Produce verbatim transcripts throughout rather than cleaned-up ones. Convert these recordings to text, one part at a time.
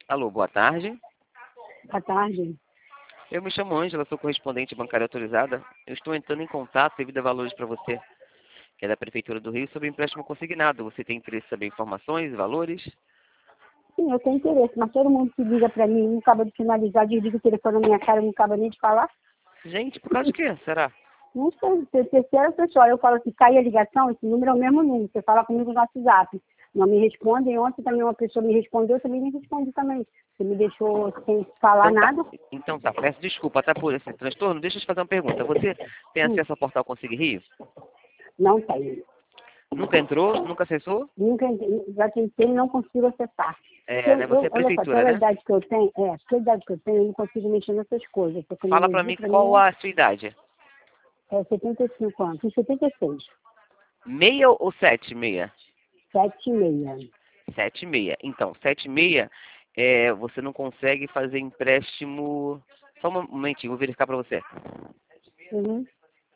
Alô, boa tarde. Boa tarde. Eu me chamo Ângela, sou correspondente bancária autorizada. Eu estou entrando em contato devido a valores para você, que é da Prefeitura do Rio, sobre empréstimo consignado. Você tem interesse em saber informações e valores? Sim, eu tenho interesse, mas todo mundo que liga pra mim, não acaba de finalizar, desliga o telefone na minha cara, não acaba nem de falar. Gente, por causa de quê? Será? Não sei, se terceira pessoa, eu falo assim, cai a ligação, esse número é o mesmo número, você fala comigo no WhatsApp. Não me respondem, ontem também uma pessoa me respondeu, eu também me respondi também. Você me deixou sem falar Então tá, nada. então tá, peço desculpa, tá, por esse transtorno. Deixa eu te fazer uma pergunta. Você tem Hum, acesso ao portal Consigue Rio? não tenho. Nunca entrou? Nunca acessou? Nunca, já tentei e não consigo acessar. Porque É, eu, né? Você eu- é olha só, prefeitura, pela né? idade que eu tenho, é, pela idade que eu tenho, eu não consigo mexer nessas coisas. A Fala pra tecnologia mim pra qual mim a sua idade. é, é setenta e cinco anos, fiz setenta e seis, Meia ou sete meia? sete e meia. Sete e meia. Então, sete e meia, é, você não consegue fazer empréstimo. Só um momentinho, vou verificar para você. Uhum.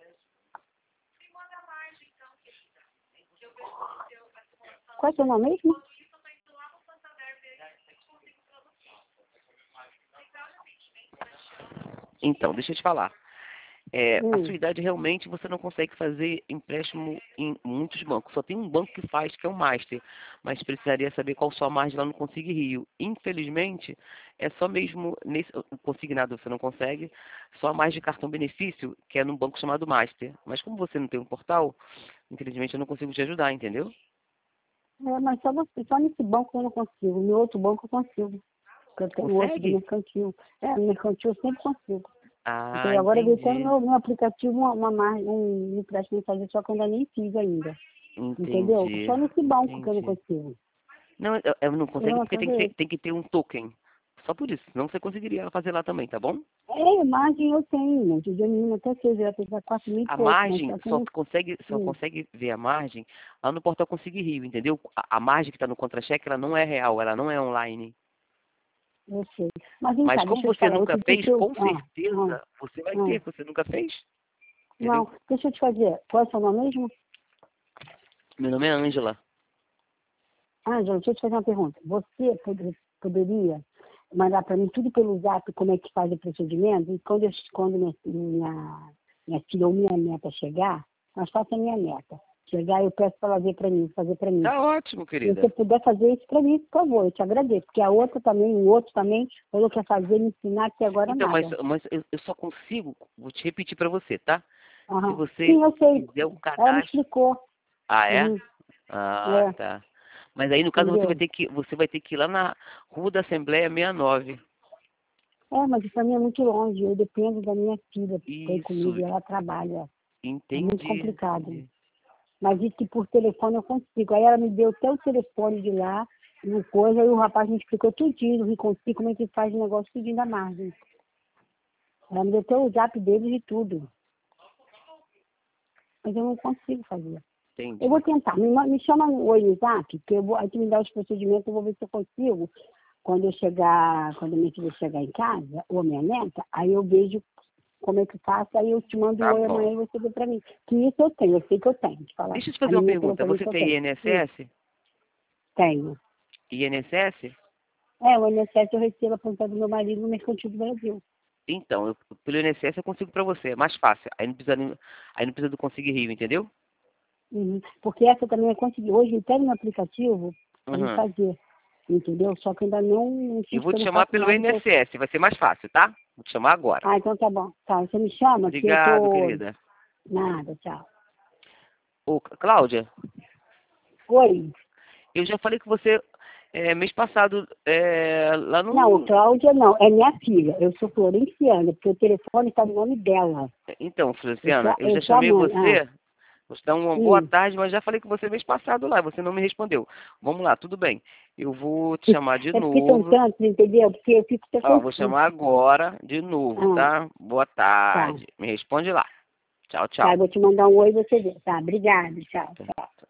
Qual é o seu nome mesmo? Então, deixa eu te falar. É, a Hum. sua idade realmente você não consegue fazer empréstimo em muitos bancos. Só tem um banco que faz, que é o Master. Mas precisaria saber qual sua margem lá no Consigue Rio. Infelizmente, é só mesmo nesse o consignado você não consegue, só a margem de cartão benefício, que é num banco chamado Master. Mas como você não tem um portal, infelizmente eu não consigo te ajudar, entendeu? É, mas só, você, só nesse banco eu não consigo. No outro banco eu consigo. Porque eu tenho outro do Consegue? mercantil. É, no mercantil eu sempre consigo. Ah, Então, agora eu vi até no entendi. meu, meu aplicativo uma, uma margem, um empréstimo fazer, só que eu ainda nem fiz ainda. Entendeu? Entendi. Só nesse banco que eu não Entendi. consigo. Não, eu, eu não Eu consegue não porque tem que ter, fazer. tem que ter um token. Só por isso. Senão você conseguiria fazer lá também, tá bom? É, margem eu tenho. Outro dia a menina até fez, ela fez a quatro mil e A pouco, mas margem, só que eu só não. consegue, só Hum, consegue ver a margem lá no portal Consigue Rio, entendeu? A, a margem que está no contra-cheque, ela não é real, ela não é online. eu sei. Mas vem Mas cá, como deixa eu te você falar. nunca Outro dia fez, que eu. com Ah, certeza ah, você vai ah. ter. Você nunca fez, entendeu? Não, deixa eu te fazer. Qual é o seu nome mesmo? Meu nome é Ângela. Ah, João, deixa eu te fazer uma pergunta. Você pod- poderia mandar para mim tudo pelo zap como é que faz o procedimento? E quando, eu, quando minha, minha, minha filha ou minha neta chegar, mas faça a minha neta. Chegar, eu peço para ela ver para mim, fazer para mim. Tá ótimo, Se você querida. puder fazer isso para mim, por favor, eu te agradeço. Porque a outra também, o outro também, falou que ia fazer, me ensinar até agora Então, mas, nada. mas eu, eu só consigo, vou te repetir para você, tá? Se Aham. você Sim, eu sei. fizer o Ela me cadastro. explicou. Ah, é? Uhum. Ah, É, tá. Mas aí no caso você vai entendeu? ter que você vai ter que ir lá na Rua da Assembleia sessenta e nove. É, mas isso para mim é muito longe. Eu dependo da minha filha para ir Isso, comigo e ela trabalha. É muito entendi, complicado. entendi. Mas isso que por telefone eu consigo. Aí ela me deu até o telefone de lá, uma coisa, aí o rapaz me explicou tudinho, do Riconci, como é que faz o negócio tudinho da margem. Ela me deu até o zap deles e tudo. Mas eu não consigo fazer. Eu vou Entendi. tentar. Me, ma- me chama no oi no zap, que eu vou, aí tu me dá os procedimentos, eu vou ver se eu consigo. Quando eu chegar, quando a minha filha chegar em casa, ou a minha neta, aí eu vejo como é que faço, aí eu te mando um Tá oi bom. amanhã e você vê pra mim. Que isso eu tenho, eu sei que eu tenho. Te falar. Deixa eu te A fazer uma menina falou pergunta. pra mim Você que eu tem tenho. Hum, I N S S? tenho. I N S S? É, o I N S S eu recebo apontado do meu marido no Mercantil do Brasil. Então, eu, pelo I N S S eu consigo pra você, é mais fácil. Aí não precisa, nem- aí não precisa do Conseguir Rio, entendeu? Uhum. Porque essa também eu consegui. Hoje eu pego no aplicativo para me Uhum. fazer. Entendeu? Só que eu ainda não, não Eu fiz, vou porque eu te não chamar faço pelo nada. Então... I N S S, vai ser mais fácil, tá? Vou te chamar agora. Ah, então tá bom. Tá, você me chama que eu Obrigado, tô. querida. Nada, tchau. Ô, Cláudia, Oi. eu já falei com você é, mês passado é, lá Não, no. Cláudia não, é minha filha. Eu sou Florenciana, porque o telefone está no nome dela. Então, Eu sou, Feliciana, a- eu eu já sou a chamei mãe. Ah, você. Vou te dar uma boa hum. tarde, mas já falei com você mês passado lá, você não me respondeu. Vamos lá, tudo bem. Eu vou te chamar de É porque são novo. tantos, entendeu? Porque eu fico até Ó, vou confusa. chamar agora de novo, Ah, tá? Boa tá. tarde. Me responde lá. Tchau, Tá, eu tchau. vou te mandar um oi e você vê. Tá, obrigada. Tchau, tchau.